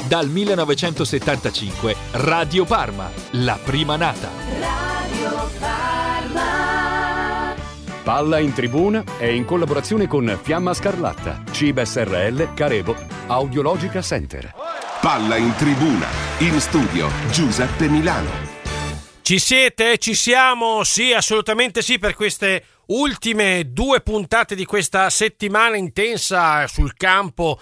Dal 1975 Radio Parma, la prima nata. Radio Parma. Palla in tribuna è in collaborazione con Fiamma Scarlatta, Ciba SRL, Carevo, Audiologica Center. Palla in tribuna, in studio Giuseppe Milano. Ci siete? Ci siamo? Sì, assolutamente sì, per queste ultime 2 puntate di questa settimana intensa sul campo,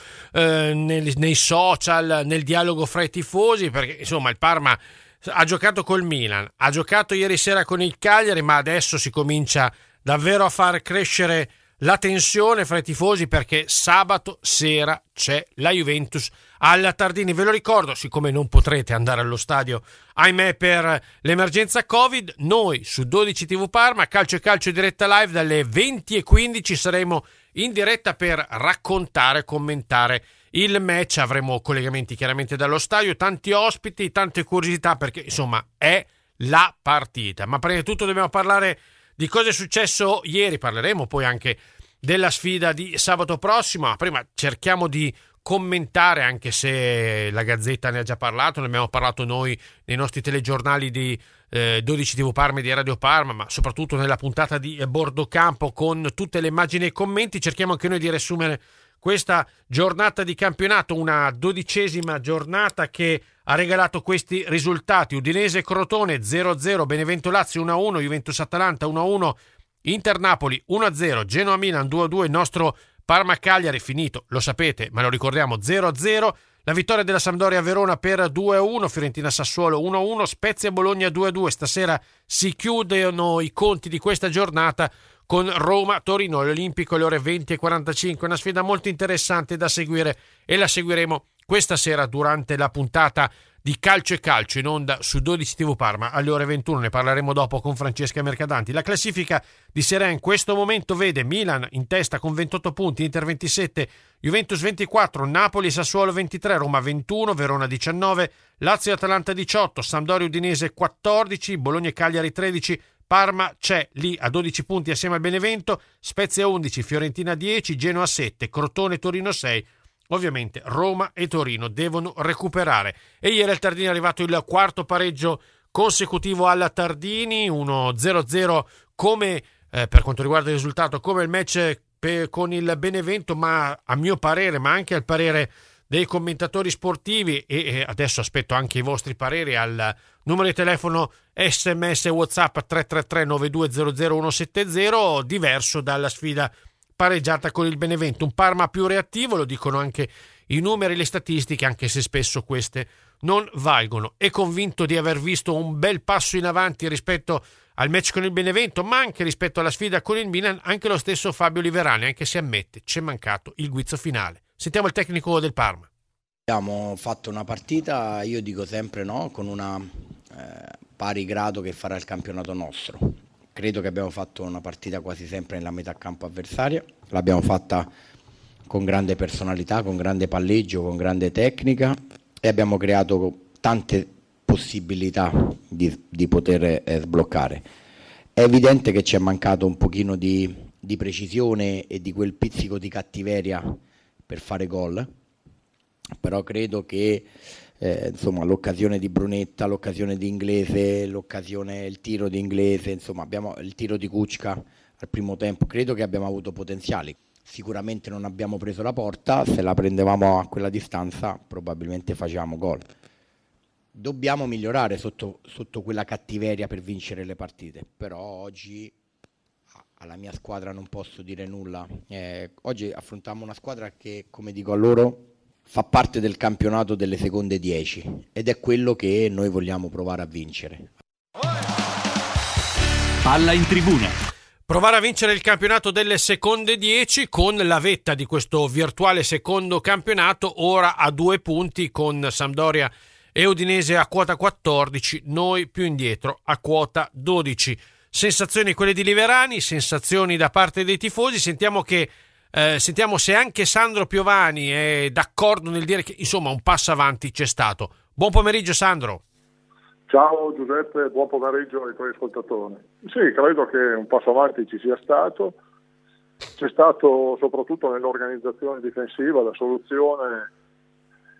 nei social, nel dialogo fra i tifosi, perché insomma il Parma ha giocato col Milan, ha giocato ieri sera con il Cagliari, ma adesso si comincia davvero a far crescere la tensione fra i tifosi, perché sabato sera c'è la Juventus alla Tardini. Ve lo ricordo, siccome non potrete andare allo stadio, ahimè, per l'emergenza Covid, noi su 12 TV Parma, Calcio e Calcio diretta live dalle 20:15 saremo in diretta per raccontare, commentare il match. Avremo collegamenti chiaramente dallo stadio, tanti ospiti, tante curiosità, perché insomma è la partita. Ma prima di tutto dobbiamo parlare di cosa è successo ieri, parleremo poi anche della sfida di sabato prossimo, ma prima cerchiamo di commentare, anche se la Gazzetta ne ha già parlato, ne abbiamo parlato noi nei nostri telegiornali di 12 TV Parma e di Radio Parma, ma soprattutto nella puntata di Bordocampo con tutte le immagini e i commenti. Cerchiamo anche noi di riassumere questa giornata di campionato, una 12ª giornata che ha regalato questi risultati: Udinese Crotone 0-0, Benevento Lazio 1-1, Juventus Atalanta 1-1, Inter Napoli 1-0, Genoa Milan 2-2, il nostro Parma Cagliari finito, lo sapete, ma lo ricordiamo, 0-0, la vittoria della Sampdoria Verona per 2-1, Fiorentina Sassuolo 1-1, Spezia Bologna 2-2. Stasera si chiudono i conti di questa giornata con Roma Torino all'Olimpico alle ore 20:45, una sfida molto interessante da seguire e la seguiremo questa sera durante la puntata di Calcio e Calcio in onda su 12 TV Parma alle ore 21. Ne parleremo dopo con Francesca Mercadanti. La classifica di Serie A in questo momento vede Milan in testa con 28 punti, Inter 27, Juventus 24, Napoli e Sassuolo 23, Roma 21, Verona 19, Lazio e Atalanta 18, Sampdoria Udinese 14, Bologna e Cagliari 13, Parma c'è lì a 12 punti assieme al Benevento, Spezia 11, Fiorentina 10, Genoa 7, Crotone e Torino 6. Ovviamente Roma e Torino devono recuperare. E ieri al Tardini è arrivato il quarto pareggio consecutivo alla Tardini, 1-0-0 come per quanto riguarda il risultato, come il match con il Benevento, ma a mio parere, ma anche al parere dei commentatori sportivi, e adesso aspetto anche i vostri pareri al numero di telefono SMS WhatsApp 333 9200 170, diverso dalla sfida pareggiata con il Benevento. Un Parma più reattivo, lo dicono anche i numeri e le statistiche, anche se spesso queste non valgono. È convinto di aver visto un bel passo in avanti rispetto al match con il Benevento, ma anche rispetto alla sfida con il Milan, anche lo stesso Fabio Liverani, anche se ammette c'è mancato il guizzo finale. Sentiamo il tecnico del Parma. Abbiamo fatto una partita, io dico sempre no, con una pari grado che farà il campionato nostro. Credo che abbiamo fatto una partita quasi sempre nella metà campo avversaria, l'abbiamo fatta con grande personalità, con grande palleggio, con grande tecnica, e abbiamo creato tante possibilità di poter sbloccare. È evidente che ci è mancato un pochino di precisione e di quel pizzico di cattiveria per fare gol, però credo che insomma, l'occasione di Brunetta, l'occasione di Inglese, il tiro di Inglese, insomma abbiamo il tiro di Kučka al primo tempo, credo che abbiamo avuto potenziali. Sicuramente non abbiamo preso la porta, se la prendevamo a quella distanza probabilmente facevamo gol. Dobbiamo migliorare sotto quella cattiveria per vincere le partite, però oggi alla mia squadra non posso dire nulla. Oggi affrontiamo una squadra che, come dico a loro, fa parte del campionato delle seconde 10 ed è quello che noi vogliamo provare a vincere. Palla in tribuna. Provare a vincere il campionato delle seconde 10 con la vetta di questo virtuale secondo campionato, ora a 2 punti con Sampdoria e Udinese a quota 14, noi più indietro a quota 12. Sensazioni quelle di Liverani, sensazioni da parte dei tifosi. Sentiamo se anche Sandro Piovani è d'accordo nel dire che insomma un passo avanti c'è stato. Buon pomeriggio Sandro. Ciao Giuseppe, buon pomeriggio ai tuoi ascoltatori. Sì, credo che un passo avanti ci sia stato. C'è stato soprattutto nell'organizzazione difensiva, la soluzione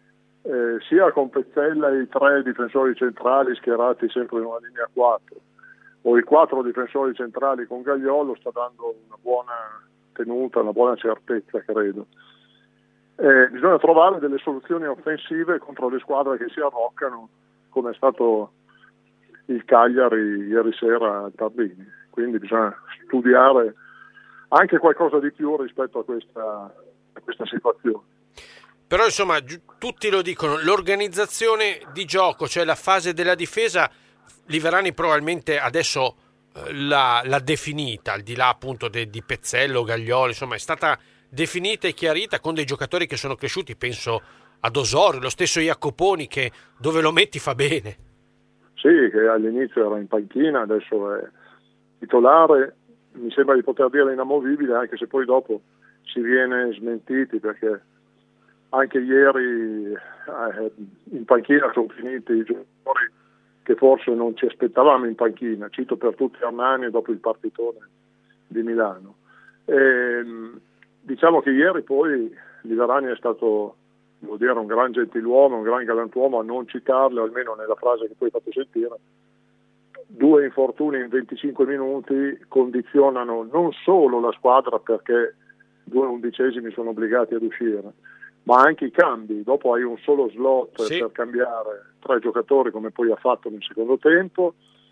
sia con Pezzella e i 3 difensori centrali schierati sempre in una linea 4 o i 4 difensori centrali con Gagliolo sta dando una buona tenuta, una buona certezza, credo. Bisogna trovare delle soluzioni offensive contro le squadre che si arroccano, come è stato il Cagliari ieri sera a Tardini. Quindi bisogna studiare anche qualcosa di più rispetto a questa situazione. Però insomma tutti lo dicono, l'organizzazione di gioco, cioè la fase della difesa, Liverani probabilmente adesso l'ha definita, al di là appunto di Pezzello, Gaglioli, insomma è stata definita e chiarita con dei giocatori che sono cresciuti, penso ad Osorio, lo stesso Jacoponi che dove lo metti fa bene. Sì, che all'inizio era in panchina, adesso è titolare, mi sembra di poter dire inamovibile, anche se poi dopo si viene smentiti, perché anche ieri in panchina sono finiti i giocatori che forse non ci aspettavamo in panchina, cito per tutti Armani dopo il partitone di Milano. Diciamo che ieri poi Liverani è stato, devo dire, un gran gentiluomo, un gran galantuomo, a non citarlo, almeno nella frase che poi hai fatto sentire. 2 infortuni in 25 minuti condizionano non solo la squadra, perché 2 undicesimi sono obbligati ad uscire, ma anche i cambi. Dopo hai un solo slot per cambiare 3 giocatori, come poi ha fatto nel secondo tempo.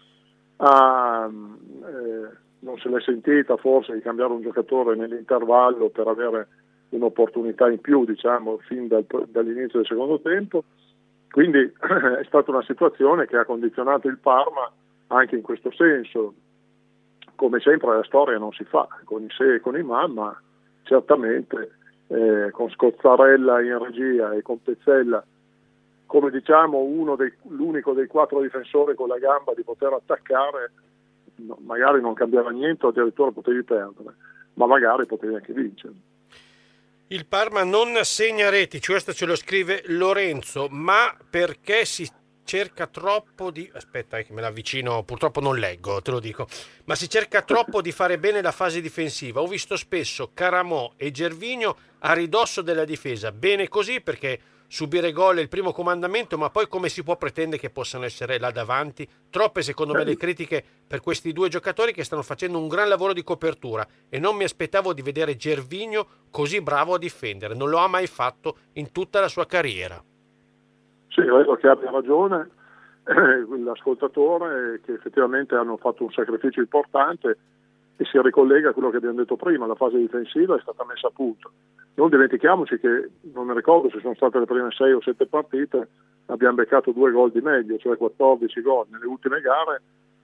Non se l'è sentita forse di cambiare un giocatore nell'intervallo per avere un'opportunità in più, diciamo, fin dall'inizio del secondo tempo. Quindi è stata una situazione che ha condizionato il Parma anche in questo senso. Come sempre la storia non si fa con i se e con i ma certamente con Scozzarella in regia e con Pezzella come diciamo l'unico dei 4 difensori con la gamba di poter attaccare, magari non cambiava niente o addirittura potevi perdere, ma magari potevi anche vincere. Il Parma non segna reti, questo ce lo scrive Lorenzo, ma perché si cerca troppo di... Aspetta che me l'avvicino, purtroppo non leggo, te lo dico. Ma si cerca troppo di fare bene la fase difensiva. Ho visto spesso Caramò e Gervinho a ridosso della difesa. Bene così, perché subire gol è il primo comandamento, ma poi come si può pretendere che possano essere là davanti? Troppe secondo me le critiche per questi 2 giocatori che stanno facendo un gran lavoro di copertura, e non mi aspettavo di vedere Gervinho così bravo a difendere. Non lo ha mai fatto in tutta la sua carriera. Sì, credo che abbia ragione l'ascoltatore, che effettivamente hanno fatto un sacrificio importante, e si ricollega a quello che abbiamo detto prima, la fase difensiva è stata messa a punto. Non dimentichiamoci che, non mi ricordo se sono state le prime 6 o 7 partite, abbiamo beccato 2 gol di meglio, cioè 14 gol. Nelle ultime gare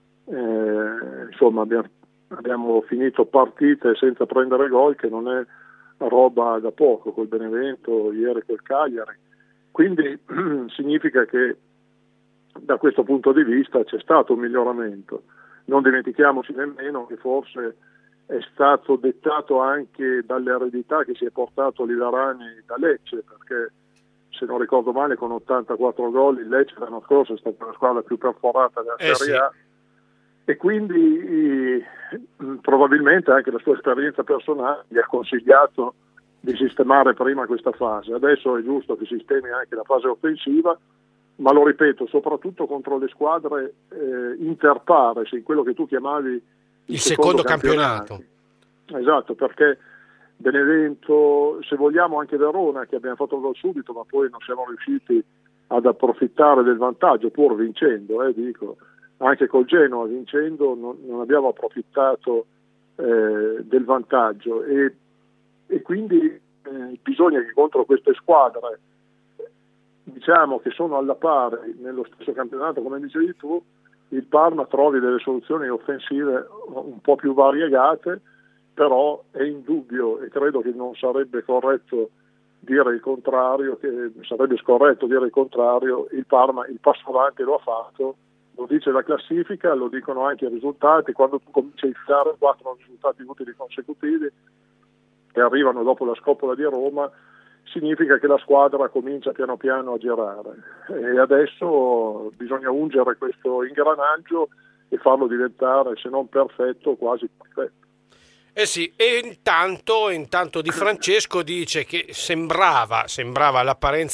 insomma abbiamo finito partite senza prendere gol, che non è roba da poco, col Benevento, ieri col Cagliari. Quindi significa che da questo punto di vista c'è stato un miglioramento. Non dimentichiamoci nemmeno che forse è stato dettato anche dall'eredità che si è portato Liverani da Lecce, perché se non ricordo male con 84 gol il Lecce l'anno scorso è stata la squadra più perforata della Serie A, e quindi probabilmente anche la sua esperienza personale gli ha consigliato di sistemare prima questa fase. Adesso è giusto che sistemi anche la fase offensiva, ma lo ripeto, soprattutto contro le squadre interpares, in quello che tu chiamavi il secondo campionato. Esatto, perché Benevento, se vogliamo anche Verona, che abbiamo fatto il gol subito, ma poi non siamo riusciti ad approfittare del vantaggio, pur vincendo, dico, anche col Genoa vincendo non abbiamo approfittato del vantaggio, e quindi bisogna che contro queste squadre, diciamo che sono alla pari nello stesso campionato, come dicevi tu, il Parma trovi delle soluzioni offensive un po' più variegate. Però è indubbio, e credo che non sarebbe corretto dire il contrario, che sarebbe scorretto dire il contrario, il Parma il passo avanti lo ha fatto, lo dice la classifica, lo dicono anche i risultati. Quando tu cominci a fare 4 risultati utili consecutivi che arrivano dopo la scopola di Roma, significa che la squadra comincia piano piano a girare, e adesso bisogna ungere questo ingranaggio e farlo diventare, se non perfetto, quasi perfetto. Sì, e intanto Di Francesco dice che sembrava all'apparenza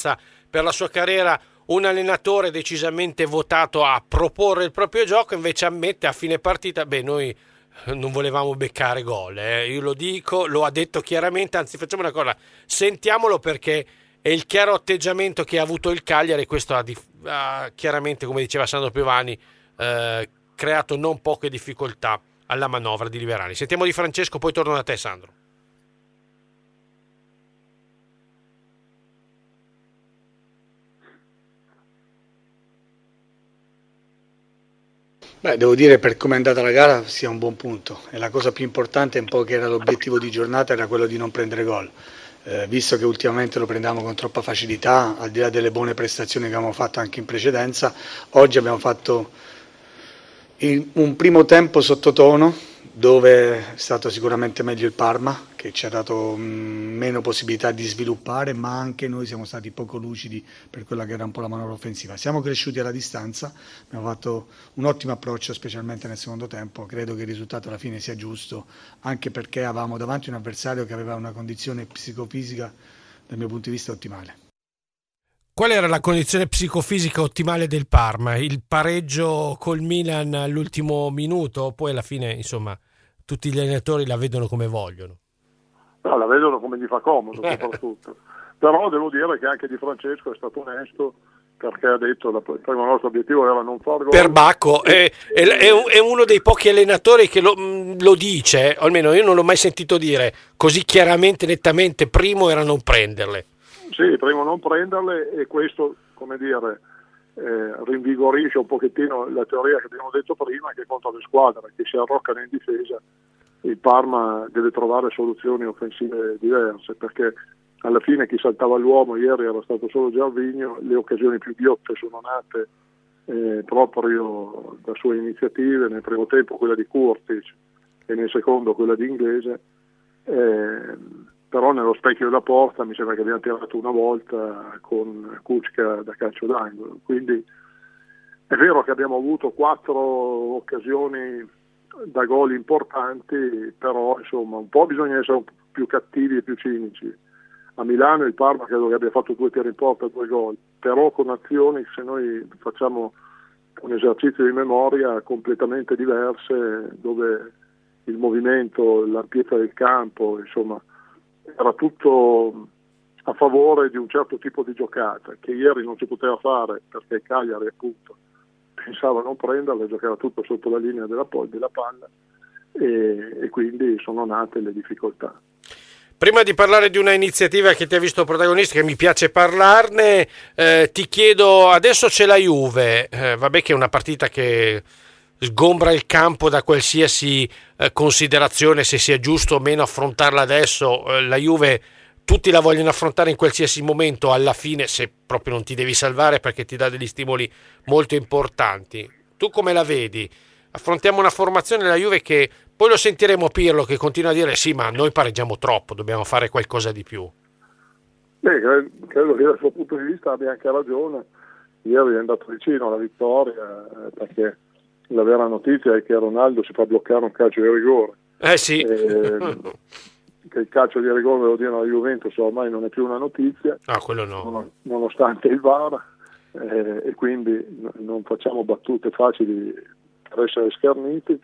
per la sua carriera un allenatore decisamente votato a proporre il proprio gioco, invece ammette a fine partita, noi non volevamo beccare gol, io lo dico, lo ha detto chiaramente, anzi facciamo una cosa, sentiamolo perché è il chiaro atteggiamento che ha avuto il Cagliari, questo ha chiaramente, come diceva Sandro Piovani, creato non poche difficoltà alla manovra di Liverani. Sentiamo di Francesco, poi torno da te, Sandro. Devo dire, per come è andata la gara sia un buon punto, e la cosa più importante, un po' che era l'obiettivo di giornata, era quello di non prendere gol, visto che ultimamente lo prendevamo con troppa facilità, al di là delle buone prestazioni che abbiamo fatto anche in precedenza. Oggi abbiamo fatto un primo tempo sottotono, dove è stato sicuramente meglio il Parma, che ci ha dato meno possibilità di sviluppare, ma anche noi siamo stati poco lucidi per quella che era un po' la manovra offensiva. Siamo cresciuti alla distanza, abbiamo fatto un ottimo approccio, specialmente nel secondo tempo. Credo che il risultato alla fine sia giusto, anche perché avevamo davanti un avversario che aveva una condizione psicofisica, dal mio punto di vista, ottimale. Qual era la condizione psicofisica ottimale del Parma? Il pareggio col Milan all'ultimo minuto? Poi alla fine, insomma, tutti gli allenatori la vedono come vogliono. No, la vedono come gli fa comodo, soprattutto. Però devo dire che anche Di Francesco è stato onesto, perché ha detto che il primo nostro obiettivo era non far gol. Per Bacco è uno dei pochi allenatori che lo dice, o almeno io non l'ho mai sentito dire così chiaramente, nettamente. Primo era non prenderle. Sì, prima non prenderle, e questo, come dire, rinvigorisce un pochettino la teoria che abbiamo detto prima, che contro le squadre che si arroccano in difesa il Parma deve trovare soluzioni offensive diverse, perché alla fine chi saltava l'uomo ieri era stato solo Gervinho. Le occasioni più ghiotte sono nate proprio da sue iniziative, nel primo tempo quella di Curtic e nel secondo quella di Inglese. Però nello specchio della porta mi sembra che abbiamo tirato una volta con Kučka da calcio d'angolo, quindi è vero che abbiamo avuto 4 occasioni da gol importanti, però insomma un po' bisogna essere più cattivi e più cinici. A Milano il Parma credo che abbia fatto 2 tiri in porta e 2 gol, però con azioni, se noi facciamo un esercizio di memoria, completamente diverse, dove il movimento, l'ampiezza del campo, insomma, era tutto a favore di un certo tipo di giocata che ieri non si poteva fare, perché il Cagliari appunto pensava non prenderla, giocava tutto sotto la linea della palla, e quindi sono nate le difficoltà. Prima di parlare di una iniziativa che ti ha visto protagonista, che mi piace parlarne, ti chiedo, adesso c'è la Juve, vabbè che è una partita che sgombra il campo da qualsiasi considerazione, se sia giusto o meno affrontarla adesso. La Juve tutti la vogliono affrontare in qualsiasi momento, alla fine, se proprio non ti devi salvare, perché ti dà degli stimoli molto importanti. Tu come la vedi? Affrontiamo una formazione della Juve che poi lo sentiremo Pirlo che continua a dire sì, ma noi pareggiamo troppo, dobbiamo fare qualcosa di più. Credo che dal suo punto di vista abbia anche ragione. Ieri è andato vicino alla vittoria, perché la vera notizia è che Ronaldo si fa bloccare un calcio di rigore. Sì. Che il calcio di rigore, devo dire, alla Juventus ormai non è più una notizia. Quello no. Nonostante il VAR, e quindi non facciamo battute facili per essere scherniti.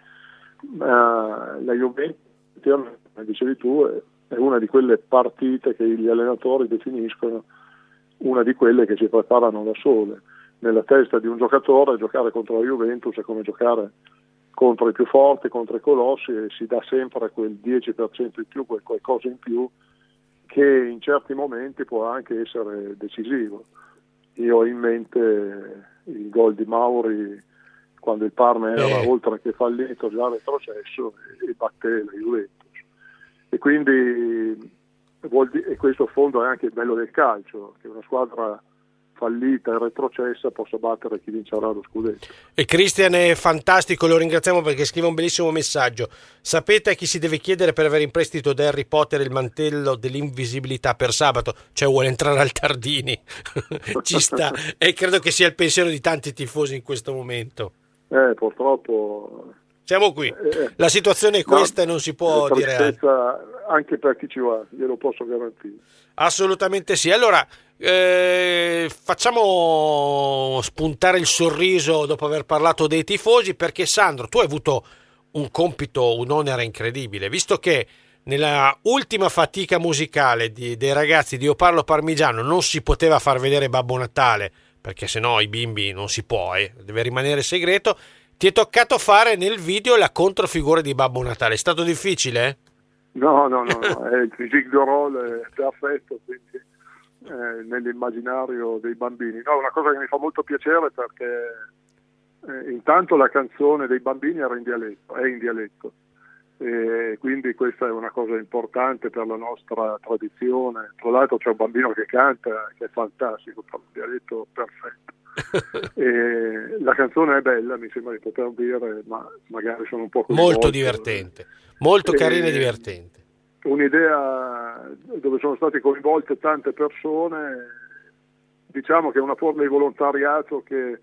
La Juventus, come dicevi tu, è una di quelle partite che gli allenatori definiscono una di quelle che si preparano da sole. Nella testa di un giocatore giocare contro la Juventus è come giocare contro i più forti, contro i colossi, e si dà sempre quel 10% in più, quel qualcosa in più che in certi momenti può anche essere decisivo. Io ho in mente il gol di Mauri quando il Parma era oltre che fallito, già retrocesso, e batté la Juventus. E quindi e questo a fondo è anche il bello del calcio, che una squadra fallita e retrocessa possa battere chi vincerà lo scudetto. E Cristian è fantastico, lo ringraziamo perché scrive un bellissimo messaggio. Sapete a chi si deve chiedere per avere in prestito da Harry Potter il mantello dell'invisibilità per sabato? Cioè vuole entrare al Tardini. Ci sta, e credo che sia il pensiero di tanti tifosi in questo momento. Purtroppo Siamo qui. La situazione è questa e non si può dire altro. Anche per chi ci va, glielo posso garantire. Assolutamente sì. Allora, facciamo spuntare il sorriso dopo aver parlato dei tifosi, perché Sandro, tu hai avuto un compito, un onere incredibile, visto che nella ultima fatica musicale dei ragazzi di Io Parlo Parmigiano non si poteva far vedere Babbo Natale, perché sennò i bimbi non si può, deve rimanere segreto. Ti è toccato fare nel video la controfigura di Babbo Natale. È stato difficile? No, è il physique de rôle è perfetto, quindi nell'immaginario dei bambini. No, una cosa che mi fa molto piacere, perché intanto la canzone dei bambini è in dialetto, e quindi questa è una cosa importante per la nostra tradizione. Tra l'altro c'è un bambino che canta, che è fantastico, fa un dialetto perfetto. E la canzone è bella, mi sembra di poter dire, ma magari sono un po' molto divertente, molto carina e divertente. Un'idea dove sono state coinvolte tante persone, diciamo che è una forma di volontariato che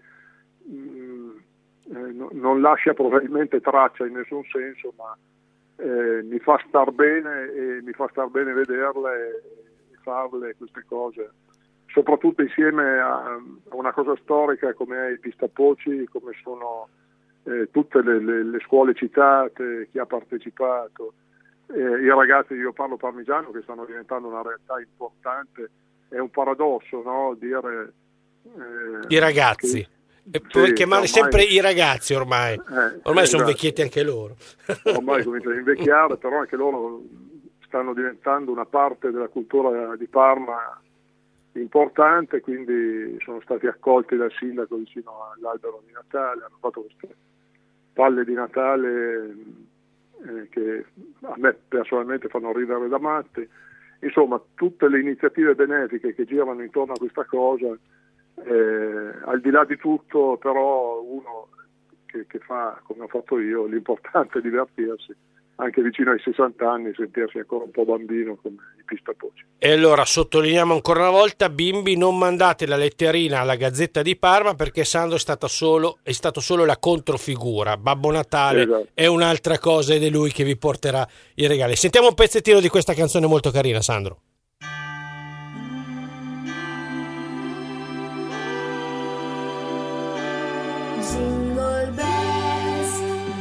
non lascia probabilmente traccia in nessun senso, ma mi fa star bene, e mi fa star bene vederle e farle queste cose, soprattutto insieme a una cosa storica come è il Pistapoci, come sono tutte le scuole citate, chi ha partecipato, i ragazzi di Io Parlo Parmigiano, che stanno diventando una realtà importante. È un paradosso, no? Dire i ragazzi, puoi chiamare sempre i ragazzi ormai sono vecchietti anche loro. Ormai cominciano a invecchiare, però anche loro stanno diventando una parte della cultura di Parma importante, quindi sono stati accolti dal sindaco vicino all'albero di Natale, hanno fatto queste palle di Natale che a me personalmente fanno ridere da matti. Insomma, tutte le iniziative benefiche che girano intorno a questa cosa, al di là di tutto, però uno che fa come ho fatto io, l'importante è divertirsi, anche vicino ai 60 anni, sentirsi ancora un po' bambino come i Pistapoci. E allora sottolineiamo ancora una volta, bimbi, non mandate la letterina alla Gazzetta di Parma, perché Sandro è stato solo la controfigura. Babbo Natale è un'altra cosa, ed è lui che vi porterà i regali. Sentiamo un pezzettino di questa canzone molto carina, Sandro. Jingle bells,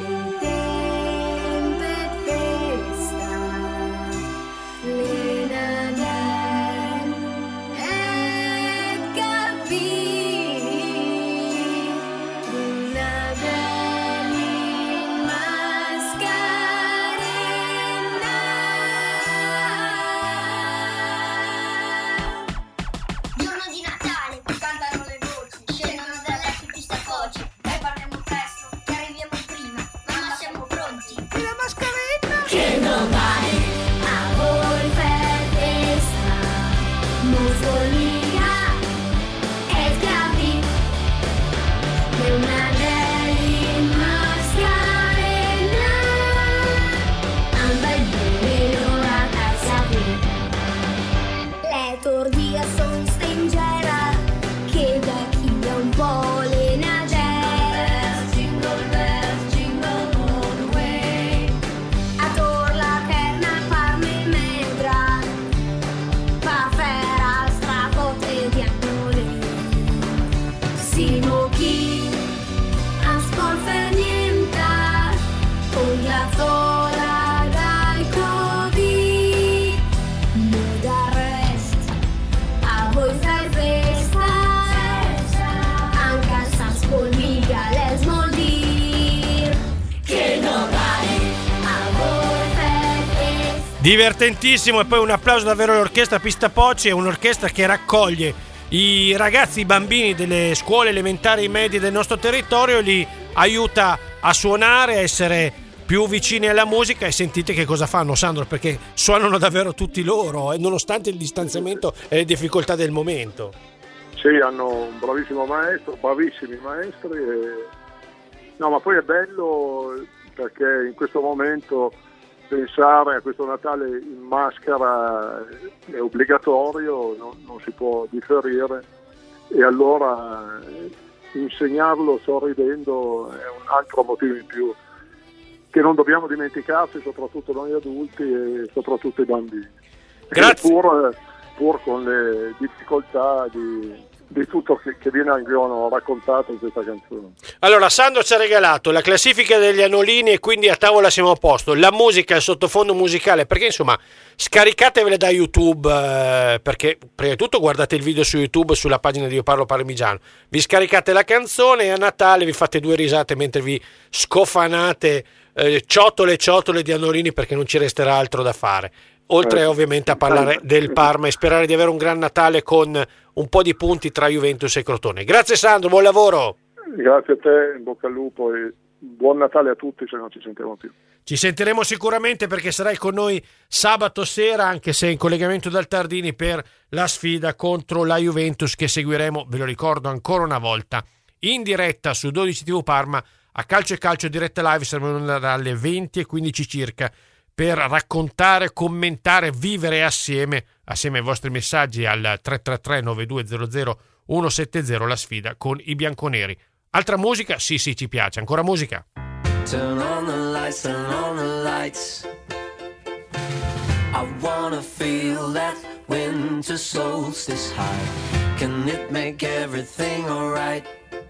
Divertentissimo, e poi un applauso davvero all'orchestra Pistapoci. È un'orchestra che raccoglie i ragazzi, i bambini delle scuole elementari e medie del nostro territorio e li aiuta a suonare, a essere più vicini alla musica. E sentite che cosa fanno, Sandro, perché suonano davvero tutti loro, nonostante il distanziamento e le difficoltà del momento. Sì, hanno un bravissimo maestro, bravissimi maestri no, ma poi è bello perché in questo momento pensare a questo Natale in maschera è obbligatorio, non si può differire, e allora insegnarlo sorridendo è un altro motivo in più che non dobbiamo dimenticarci, soprattutto noi adulti e soprattutto i bambini. Grazie. Pur con le difficoltà di tutto che viene raccontato in questa canzone. Allora, Sandro ci ha regalato la classifica degli Anolini e quindi a tavola siamo a posto, la musica, il sottofondo musicale, perché insomma scaricatevele da YouTube, perché prima di tutto guardate il video su YouTube sulla pagina di Io Parlo Parmigiano, vi scaricate la canzone e a Natale vi fate 2 risate mentre vi scofanate ciotole di Anolini, perché non ci resterà altro da fare, oltre ovviamente a parlare del Parma e sperare di avere un gran Natale con un po' di punti tra Juventus e Crotone. Grazie Sandro, buon lavoro. Grazie a te, in bocca al lupo e buon Natale a tutti, se non ci sentiremo più. Ci sentiremo sicuramente, perché sarai con noi sabato sera, anche se in collegamento dal Tardini, per la sfida contro la Juventus, che seguiremo, ve lo ricordo ancora una volta, in diretta su 12 TV Parma, a Calcio e Calcio diretta live, saremo dalle 20:15 circa, per raccontare, commentare, vivere assieme ai vostri messaggi al 333 9200 170 la sfida con i bianconeri. Altra musica? Sì, ci piace. Ancora musica. Turn on the lights, turn on the lights. I wanna feel that winter solstice high. Can it make everything alright?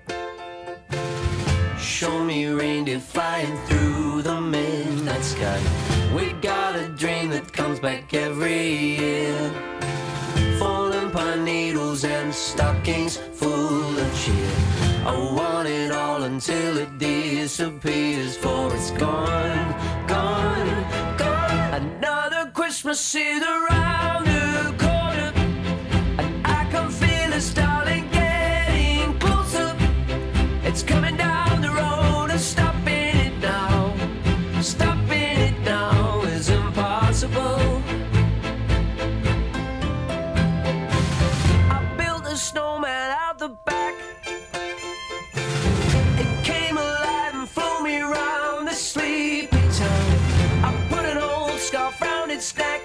Show me reindeer flying through the midnight sky. We got a dream that comes back every year. Falling pine needles and stockings full of cheer. I want it all until it disappears, for it's gone, gone, gone. Another Christmas is around the corner, and I can feel it starting getting closer. It's coming down the road, and stopping it now is impossible. I built a snowman out the back. It came alive and flew me around the sleepy town. I put an old scarf round its neck,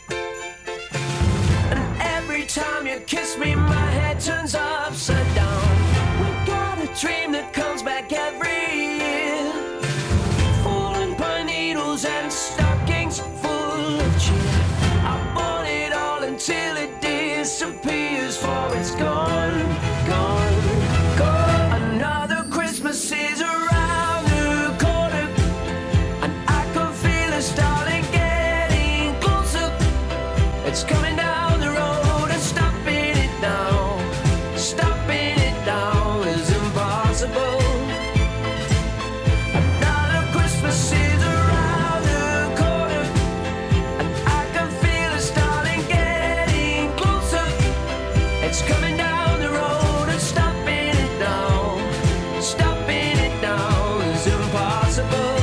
and every time you kiss me, my head turns upside down. We got a dream that comes back every year. Falling pine needles and stockings full of cheer. I want it all until it disappears, for it's gone, gone, gone. Another Christmas is around the corner, and I can feel it starting getting closer. It's coming down the road, and stopping it now is impossible. Another Christmas is around the corner, and I can feel it starting getting closer. It's coming down the road, and stopping it now is impossible.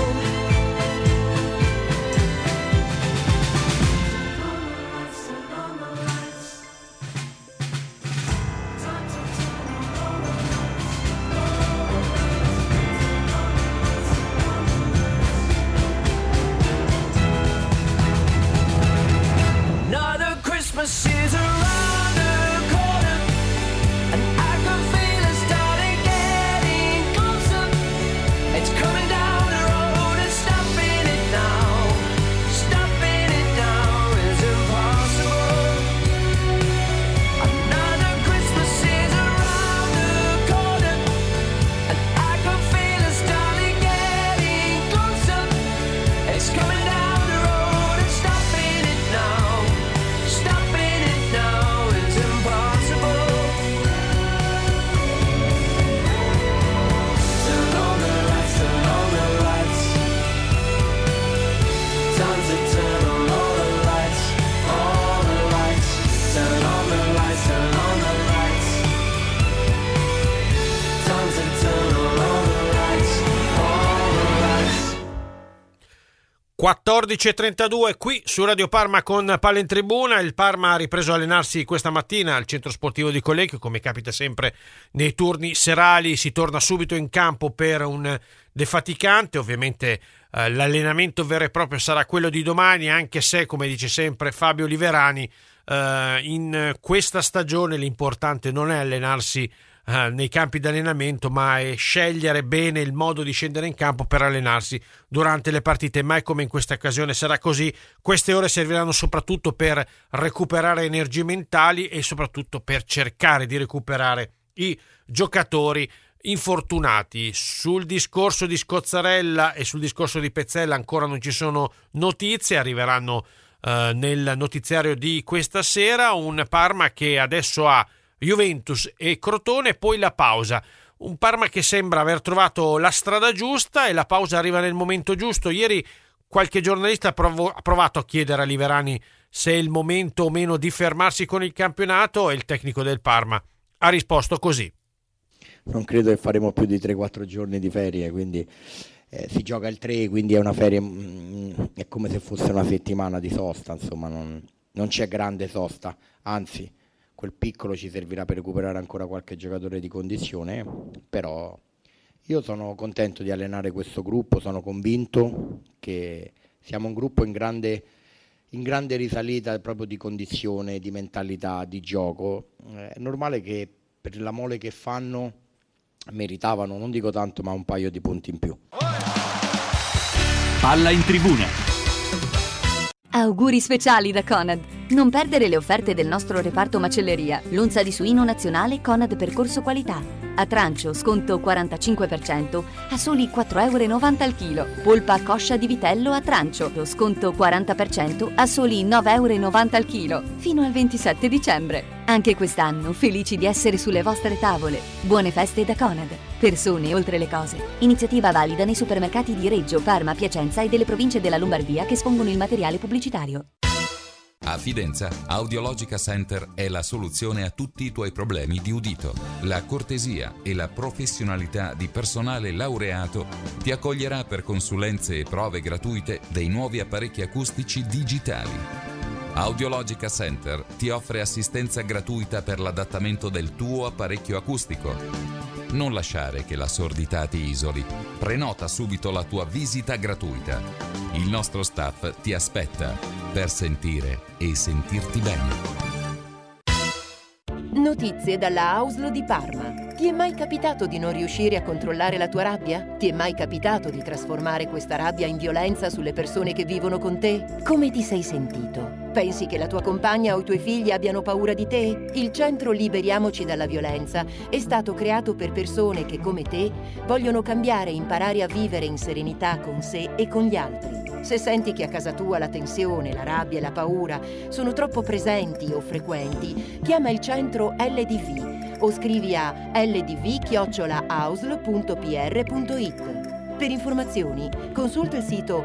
Another Christmas is around the corner, and I can feel it starting getting closer. It's coming down the road, and stopping it now is impossible. Another Christmas is around the corner, and I can feel it starting getting closer. It's coming down the road, and stopping it now is impossible. Turn on the lights, turn on the lights. Time to turn on all the lights, all the lights. Turn on the lights, turn on the lights. Time to turn on all the lights, all the lights. 14:32 qui su Radio Parma con Palla in Tribuna. Il Parma ha ripreso a allenarsi questa mattina al centro sportivo di Collecchio, come capita sempre nei turni serali. Si torna subito in campo per un defaticante. Ovviamente l'allenamento vero e proprio sarà quello di domani, anche se, come dice sempre Fabio Liverani, in questa stagione l'importante non è allenarsi nei campi di allenamento, ma è scegliere bene il modo di scendere in campo per allenarsi durante le partite. Mai come in questa occasione sarà così. Queste ore serviranno soprattutto per recuperare energie mentali e soprattutto per cercare di recuperare i giocatori infortunati. Sul discorso di Scozzarella e sul discorso di Pezzella ancora non ci sono notizie, arriveranno nel notiziario di questa sera. Un Parma che adesso ha Juventus e Crotone, poi la pausa. Un Parma che sembra aver trovato la strada giusta e la pausa arriva nel momento giusto. Ieri qualche giornalista ha provato a chiedere a Liverani se è il momento o meno di fermarsi con il campionato, e il tecnico del Parma ha risposto così: non credo che faremo più di 3-4 giorni di ferie, quindi si gioca il 3, quindi è una ferie, è come se fosse una settimana di sosta, insomma non c'è grande sosta, anzi quel piccolo ci servirà per recuperare ancora qualche giocatore di condizione, però io sono contento di allenare questo gruppo, sono convinto che siamo un gruppo in grande risalita proprio di condizione, di mentalità, di gioco. È normale che per la mole che fanno meritavano, non dico tanto, ma un paio di punti in più. Palla in tribuna. Auguri speciali da Conad. Non perdere le offerte del nostro reparto macelleria. L'onza di suino nazionale Conad Percorso Qualità. A trancio sconto 45% a soli 4,90 € al chilo. Polpa coscia di vitello a trancio sconto 40% a soli 9,90 € al chilo. Fino al 27 dicembre. Anche quest'anno felici di essere sulle vostre tavole. Buone feste da Conad. Persone oltre le cose. Iniziativa valida nei supermercati di Reggio, Parma, Piacenza e delle province della Lombardia che espongono il materiale pubblicitario. A Fidenza, Audiologica Center è la soluzione a tutti i tuoi problemi di udito. La cortesia e la professionalità di personale laureato ti accoglierà per consulenze e prove gratuite dei nuovi apparecchi acustici digitali. Audiologica Center ti offre assistenza gratuita per l'adattamento del tuo apparecchio acustico. Non lasciare che la sordità ti isoli. Prenota subito la tua visita gratuita. Il nostro staff ti aspetta per sentire e sentirti bene. Notizie dalla Auslo di Parma. Ti è mai capitato di non riuscire a controllare la tua rabbia? Ti è mai capitato di trasformare questa rabbia in violenza sulle persone che vivono con te? Come ti sei sentito? Pensi che la tua compagna o i tuoi figli abbiano paura di te? Il centro Liberiamoci dalla violenza è stato creato per persone che, come te, vogliono cambiare e imparare a vivere in serenità con sé e con gli altri. Se senti che a casa tua la tensione, la rabbia e la paura sono troppo presenti o frequenti, chiama il centro LDV o scrivi a ldv@ausl.pr.it. Per informazioni consulta il sito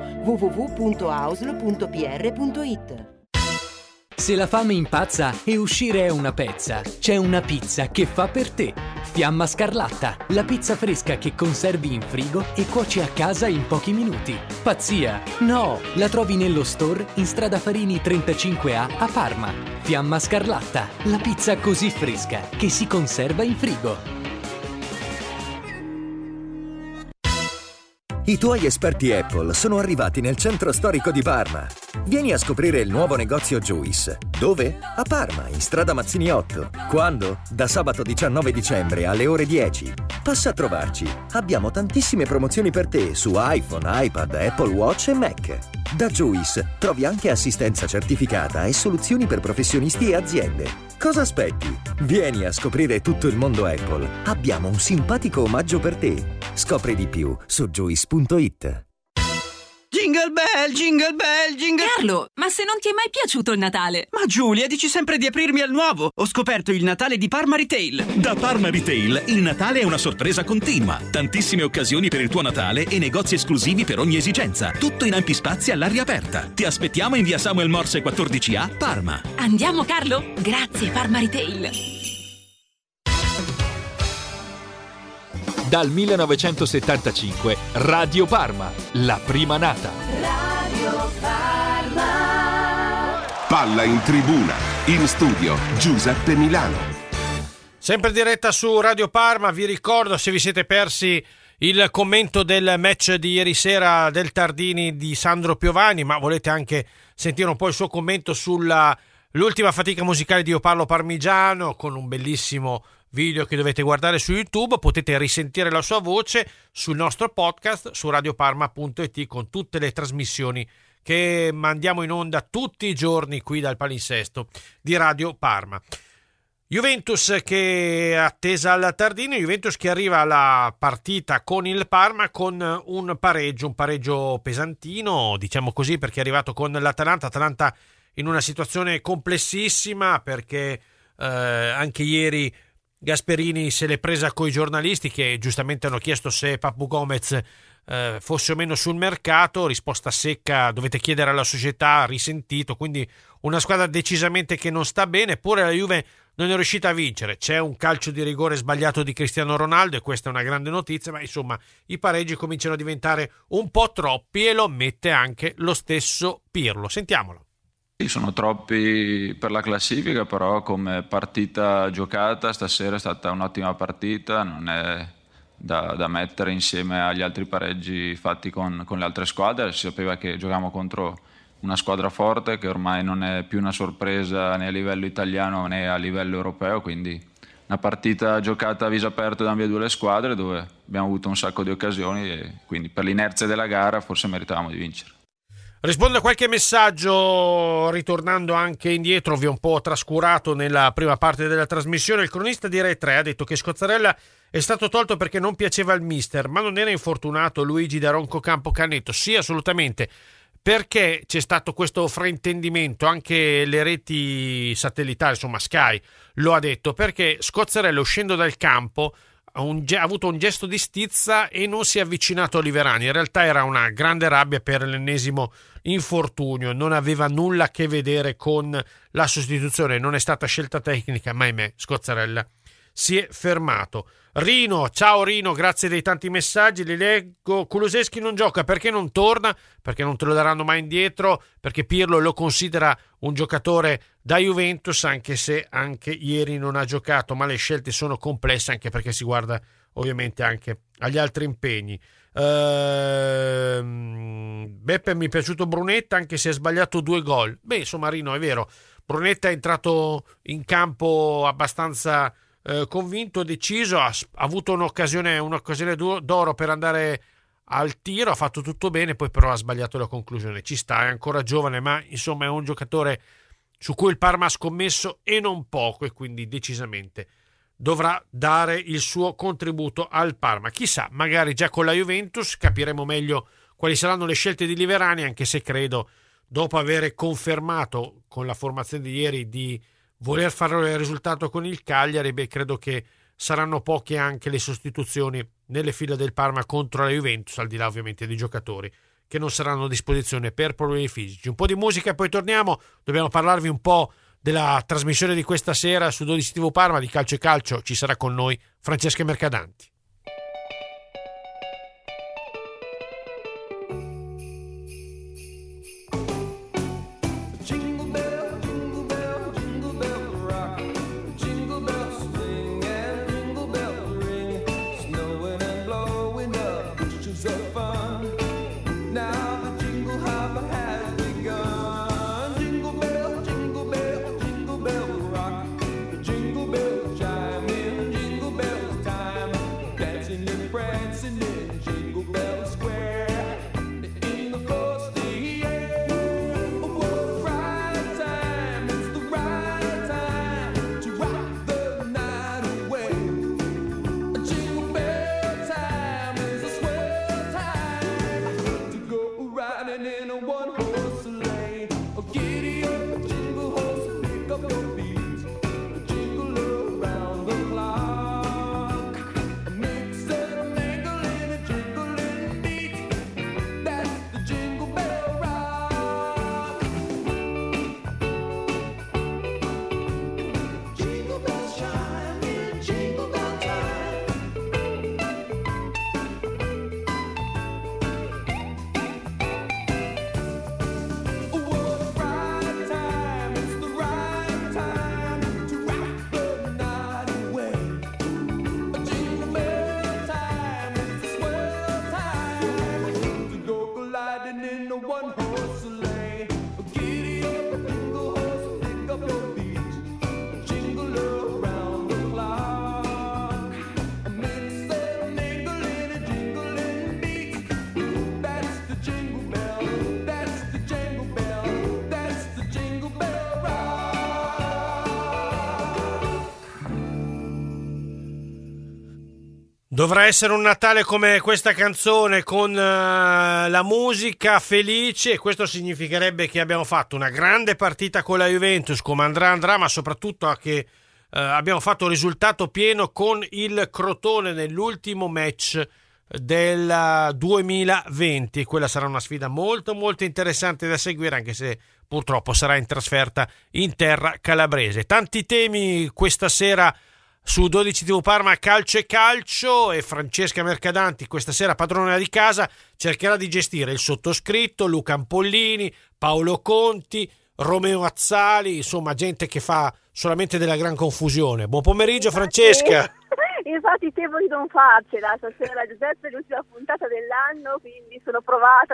www.ausl.pr.it. Se la fame impazza e uscire è una pezza, c'è una pizza che fa per te. Fiamma Scarlatta, la pizza fresca che conservi in frigo e cuoci a casa in pochi minuti. Pazzia? No! La trovi nello store in strada Farini 35A a Parma. Fiamma Scarlatta, la pizza così fresca che si conserva in frigo. I tuoi esperti Apple sono arrivati nel centro storico di Parma. Vieni a scoprire il nuovo negozio Juice. Dove? A Parma, in strada Mazzini 8. Quando? Da sabato 19 dicembre alle ore 10. Passa a trovarci. Abbiamo tantissime promozioni per te su iPhone, iPad, Apple Watch e Mac. Da Juice trovi anche assistenza certificata e soluzioni per professionisti e aziende. Cosa aspetti? Vieni a scoprire tutto il mondo Apple. Abbiamo un simpatico omaggio per te. Scopri di più su juice.it. Jingle bell, jingle bell, jingle... Carlo, ma se non ti è mai piaciuto il Natale? Ma Giulia, dici sempre di aprirmi al nuovo. Ho scoperto il Natale di Parma Retail. Da Parma Retail, il Natale è una sorpresa continua. Tantissime occasioni per il tuo Natale e negozi esclusivi per ogni esigenza. Tutto in ampi spazi all'aria aperta. Ti aspettiamo in via Samuel Morse 14A, Parma. Andiamo, Carlo? Grazie, Parma Retail. Dal 1975 Radio Parma, la prima nata. Radio Parma. Palla in tribuna, in studio Giuseppe Milano. Sempre in diretta su Radio Parma, vi ricordo, se vi siete persi il commento del match di ieri sera del Tardini di Sandro Piovani, ma volete anche sentire un po' il suo commento sulla l'ultima fatica musicale di Io Parlo Parmigiano, con un bellissimo video che dovete guardare su YouTube, potete risentire la sua voce sul nostro podcast su radioparma.it con tutte le trasmissioni che mandiamo in onda tutti i giorni qui dal palinsesto di Radio Parma. Juventus che è attesa al Tardino, Juventus che arriva alla partita con il Parma con un pareggio pesantino, diciamo così, perché è arrivato con l'Atalanta in una situazione complessissima, perché anche ieri Gasperini se l'è presa coi giornalisti che giustamente hanno chiesto se Papu Gomez fosse o meno sul mercato. Risposta secca: dovete chiedere alla società, risentito. Quindi una squadra decisamente che non sta bene, eppure la Juve non è riuscita a vincere. C'è un calcio di rigore sbagliato di Cristiano Ronaldo e questa è una grande notizia, ma insomma i pareggi cominciano a diventare un po' troppi e lo ammette anche lo stesso Pirlo. Sentiamolo. Sono troppi per la classifica, però come partita giocata stasera è stata un'ottima partita, non è da mettere insieme agli altri pareggi fatti con le altre squadre. Si sapeva che giocavamo contro una squadra forte che ormai non è più una sorpresa né a livello italiano né a livello europeo, quindi una partita giocata a viso aperto da ambedue le squadre, dove abbiamo avuto un sacco di occasioni e quindi per l'inerzia della gara forse meritavamo di vincere. Rispondo a qualche messaggio ritornando anche indietro, vi ho un po' trascurato nella prima parte della trasmissione. Il cronista di Rai 3 ha detto che Scozzarella è stato tolto perché non piaceva al mister, ma non era infortunato Luigi Daronco Campocannetto? Sì, assolutamente, perché c'è stato questo fraintendimento, anche le reti satellitari, insomma Sky lo ha detto, perché Scozzarella uscendo dal campo ha avuto un gesto di stizza e non si è avvicinato a Liverani. In realtà era una grande rabbia per l'ennesimo infortunio, non aveva nulla a che vedere con la sostituzione, non è stata scelta tecnica, ma ahimè Scozzarella si è fermato. Rino, ciao Rino, grazie dei tanti messaggi, li leggo. Kulusevski non gioca, perché non torna? Perché non te lo daranno mai indietro, perché Pirlo lo considera un giocatore da Juventus, anche se anche ieri non ha giocato, ma le scelte sono complesse, anche perché si guarda ovviamente anche agli altri impegni. Beppe, mi è piaciuto Brunetta, anche se ha sbagliato 2 gol. Beh, insomma Rino, è vero, Brunetta è entrato in campo abbastanza convinto, deciso, ha avuto un'occasione d'oro per andare al tiro, ha fatto tutto bene, poi però ha sbagliato la conclusione. Ci sta, è ancora giovane, ma insomma è un giocatore su cui il Parma ha scommesso e non poco, e quindi decisamente dovrà dare il suo contributo al Parma. Chissà, magari già con la Juventus capiremo meglio quali saranno le scelte di Liverani, anche se credo, dopo aver confermato con la formazione di ieri di voler fare il risultato con il Cagliari, credo che saranno poche anche le sostituzioni nelle file del Parma contro la Juventus, al di là ovviamente di giocatori che non saranno a disposizione per problemi fisici. Un po' di musica e poi torniamo. Dobbiamo parlarvi un po' della trasmissione di questa sera su 12 TV Parma di Calcio e Calcio. Ci sarà con noi Francesca Mercadanti. Dovrà essere un Natale come questa canzone, con la musica felice, e questo significherebbe che abbiamo fatto una grande partita con la Juventus, come andrà, ma soprattutto che abbiamo fatto un risultato pieno con il Crotone nell'ultimo match del 2020. Quella sarà una sfida molto molto interessante da seguire, anche se purtroppo sarà in trasferta in terra calabrese. Tanti temi questa sera su 12 TV Parma, calcio e calcio, e Francesca Mercadanti, questa sera padrona di casa, cercherà di gestire il sottoscritto, Luca Ampollini, Paolo Conti, Romeo Azzali, insomma gente che fa solamente della gran confusione. Buon pomeriggio Francesca. Infatti temo di non farcela stasera, Giuseppe, è l'ultima puntata dell'anno, quindi sono provata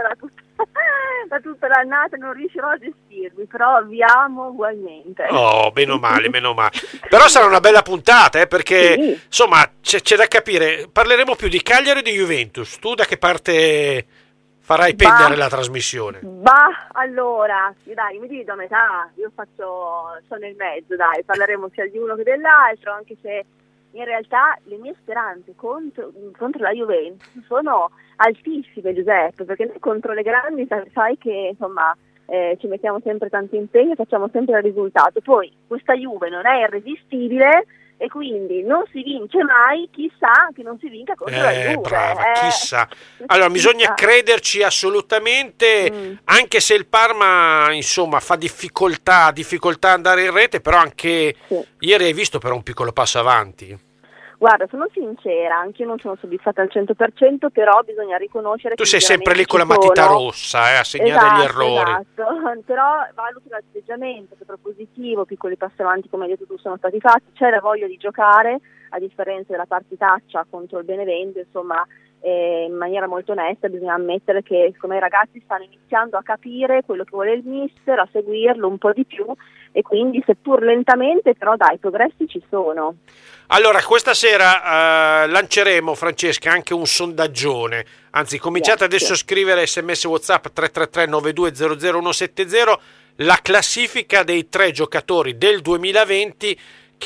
da tutta l'annata, non riuscirò a gestirmi, però vi amo ugualmente. Oh, meno male. Però sarà una bella puntata, perché sì. Insomma c'è da capire. Parleremo più di Cagliari e di Juventus. Tu da che parte farai pendere la trasmissione? Allora, dai, mi divido a metà, io sono nel mezzo, dai, parleremo sia di uno che dell'altro, anche se in realtà le mie speranze contro la Juventus sono altissime, Giuseppe, perché noi contro le grandi sai che insomma ci mettiamo sempre tanto impegno e facciamo sempre il risultato. Poi questa Juve non è irresistibile e quindi non si vince mai, chissà che non si vinca contro la Juve. Brava, chissà. Allora bisogna crederci assolutamente, anche se il Parma insomma fa difficoltà ad andare in rete, però anche ieri hai visto però un piccolo passo avanti. Guarda, sono sincera, anche io non sono soddisfatta al 100%, però bisogna riconoscere tu che sei sempre lì con la matita rossa a segnare gli errori. Esatto, però valuto l'atteggiamento, che è propositivo, piccoli passi avanti come hai detto tu sono stati fatti, c'è la voglia di giocare, a differenza della partitaccia contro il Benevento, insomma in maniera molto onesta bisogna ammettere che siccome i ragazzi stanno iniziando a capire quello che vuole il mister, a seguirlo un po' di più, e quindi seppur lentamente però dai, i progressi ci sono. Allora questa sera lanceremo, Francesca, anche un sondaggione, anzi cominciate adesso a scrivere SMS WhatsApp 333 9200 170, la classifica dei 3 giocatori del 2020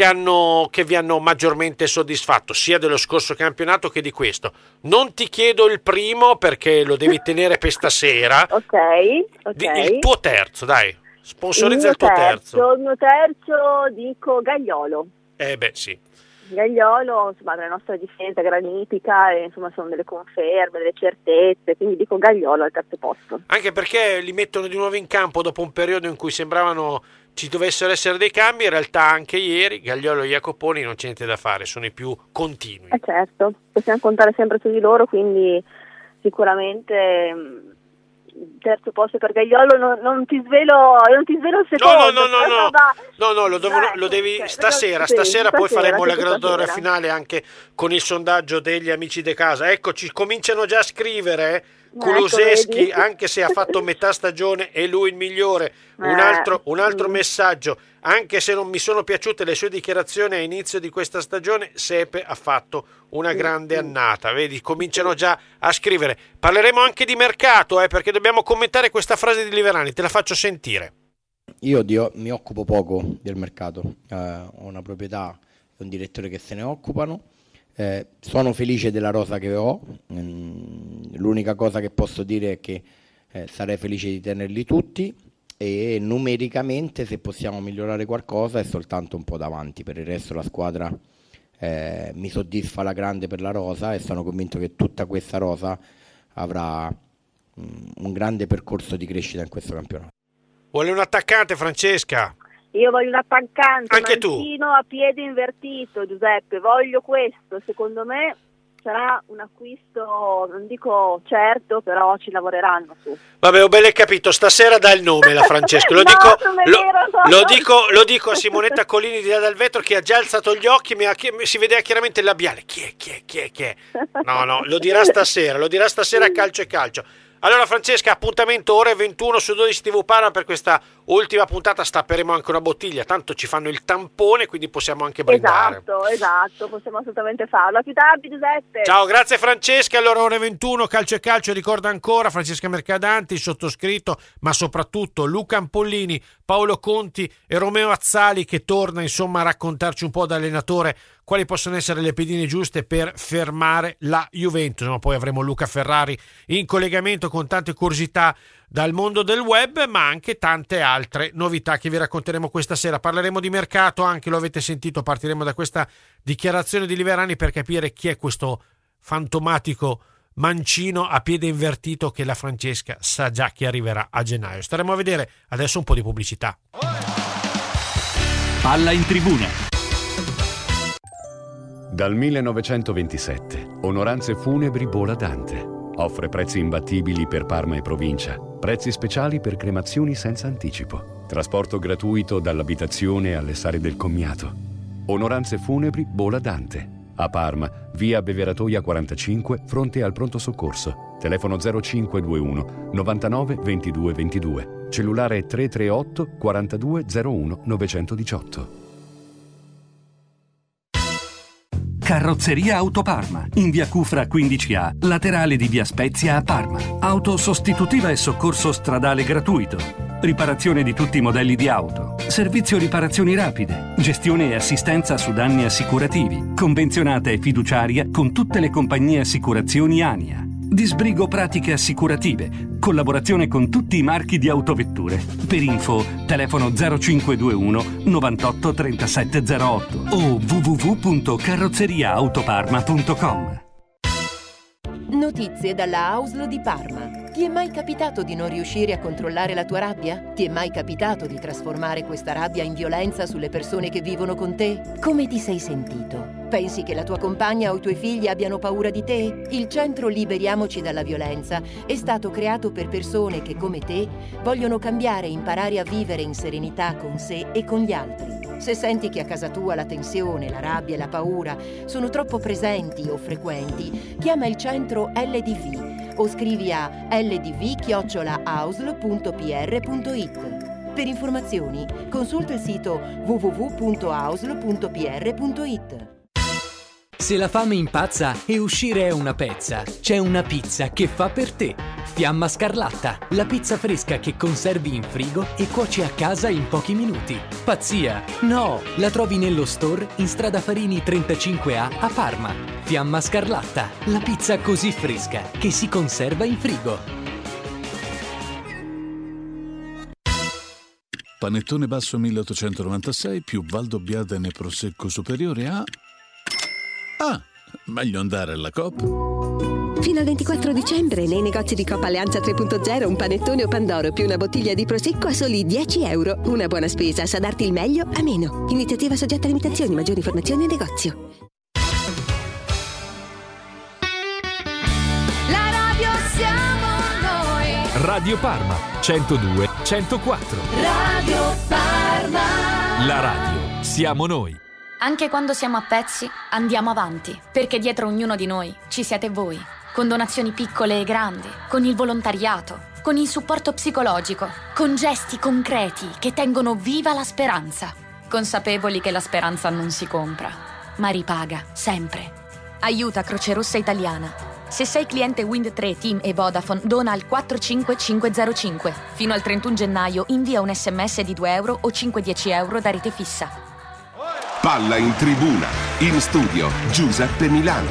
che vi hanno maggiormente soddisfatto, sia dello scorso campionato che di questo. Non ti chiedo il primo perché lo devi tenere per stasera. Ok. Il tuo terzo, dai, sponsorizza il tuo terzo. Il mio terzo dico Gagliolo. Sì. Gagliolo, insomma, la nostra difesa granitica, e insomma sono delle conferme, delle certezze, quindi dico Gagliolo al terzo posto. Anche perché li mettono di nuovo in campo dopo un periodo in cui sembravano ci dovessero essere dei cambi, in realtà anche ieri Gagliolo e Jacoponi non c'è niente da fare, sono i più continui. Certo, possiamo contare sempre su di loro, quindi sicuramente terzo posto per Gagliolo. Non ti svelo il secondo. No, lo devi stasera poi faremo la graduatoria finale anche con il sondaggio degli amici di casa. Eccoci, cominciano già a scrivere. Kulusevski, anche se ha fatto metà stagione, è lui il migliore. Un altro messaggio: anche se non mi sono piaciute le sue dichiarazioni a inizio di questa stagione, Sepe ha fatto una grande annata. Vedi, cominciano già a scrivere. Parleremo anche di mercato, perché dobbiamo commentare questa frase di Liverani, te la faccio sentire. Io mi occupo poco del mercato, ho una proprietà e un direttore che se ne occupano. Sono felice della rosa che ho, l'unica cosa che posso dire è che sarei felice di tenerli tutti, e numericamente se possiamo migliorare qualcosa è soltanto un po' davanti. Per il resto la squadra mi soddisfa alla grande per la rosa, e sono convinto che tutta questa rosa avrà un grande percorso di crescita in questo campionato. Vuole un attaccante, Francesca? Io voglio un attaccante, anche Mancino a piede invertito, Giuseppe, voglio questo. Secondo me sarà un acquisto, non dico certo, però ci lavoreranno su. Vabbè, ho bene capito, stasera dà il nome la Francesca. Lo dico a Simonetta Collini di là dal vetro, che ha già alzato gli occhi, si vedeva chiaramente il labiale. Chi è? No, lo dirà stasera a Calcio e Calcio. Allora Francesca, appuntamento ore 21 su 12 TV Parma per questa ultima puntata stapperemo anche una bottiglia, tanto ci fanno il tampone, quindi possiamo anche brindare. Esatto, possiamo assolutamente farlo. A più tardi, Giuseppe. Ciao, grazie Francesca. Allora, ore 21, Calcio e Calcio ricorda ancora Francesca Mercadanti, il sottoscritto, ma soprattutto Luca Ampollini, Paolo Conti e Romeo Azzali, che torna insomma a raccontarci un po' da allenatore quali possono essere le pedine giuste per fermare la Juventus. Ma poi avremo Luca Ferrari in collegamento con tante curiosità dal mondo del web, ma anche tante altre novità che vi racconteremo questa sera. Parleremo di mercato, anche lo avete sentito, partiremo da questa dichiarazione di Liverani per capire chi è questo fantomatico mancino a piede invertito che la Francesca sa già che arriverà a gennaio. Staremo a vedere. Adesso un po' di pubblicità. Palla in tribuna. Dal 1927, Onoranze Funebri Bola Dante offre prezzi imbattibili per Parma e provincia, prezzi speciali per cremazioni senza anticipo, trasporto gratuito dall'abitazione alle sale del commiato. Onoranze Funebri Bola Dante, a Parma, via Beveratoia 45, fronte al pronto soccorso, telefono 0521 99 22 22, cellulare 338 42 01 918. Carrozzeria Auto Parma, in via Cufra 15A, laterale di via Spezia a Parma. Auto sostitutiva e soccorso stradale gratuito. Riparazione di tutti i modelli di auto. Servizio riparazioni rapide. Gestione e assistenza su danni assicurativi. Convenzionata e fiduciaria con tutte le compagnie assicurazioni ANIA. Disbrigo pratiche assicurative. Collaborazione con tutti i marchi di autovetture. Per info, telefono 0521 98 37 08 o www.carrozzeriaautoparma.com. Notizie dalla Auslo di Parma. Ti è mai capitato di non riuscire a controllare la tua rabbia? Ti è mai capitato di trasformare questa rabbia in violenza sulle persone che vivono con te? Come ti sei sentito? Pensi che la tua compagna o i tuoi figli abbiano paura di te? Il centro Liberiamoci dalla violenza è stato creato per persone che, come te, vogliono cambiare e imparare a vivere in serenità con sé e con gli altri. Se senti che a casa tua la tensione, la rabbia e la paura sono troppo presenti o frequenti, chiama il centro LDV o scrivi a ldv@ausl.pr.it. Per informazioni consulta il sito www.ausl.pr.it. Se la fame impazza e uscire è una pezza, c'è una pizza che fa per te. Fiamma Scarlatta, la pizza fresca che conservi in frigo e cuoci a casa in pochi minuti. Pazzia? No! La trovi nello store in strada Farini 35A a Parma. Fiamma Scarlatta, la pizza così fresca che si conserva in frigo. Panettone basso 1896 più Valdobbiadene Prosecco superiore a... Ah, meglio andare alla Coop. Fino al 24 dicembre nei negozi di Coop Alleanza 3.0 un panettone o pandoro più una bottiglia di Prosecco a soli €10. Una buona spesa sa darti il meglio a meno. Iniziativa soggetta a limitazioni. Maggiori informazioni al negozio. La radio siamo noi. Radio Parma 102 104. Radio Parma. La radio siamo noi. Anche quando siamo a pezzi, andiamo avanti, perché dietro ognuno di noi ci siete voi, con donazioni piccole e grandi, con il volontariato, con il supporto psicologico, con gesti concreti che tengono viva la speranza, consapevoli che la speranza non si compra, ma ripaga sempre. Aiuta Croce Rossa Italiana. Se sei cliente Wind 3, TIM e Vodafone, dona al 45505. Fino al 31 gennaio invia un SMS di €2 o 5-10 euro da rete fissa. Palla in tribuna, in studio Giuseppe Milano.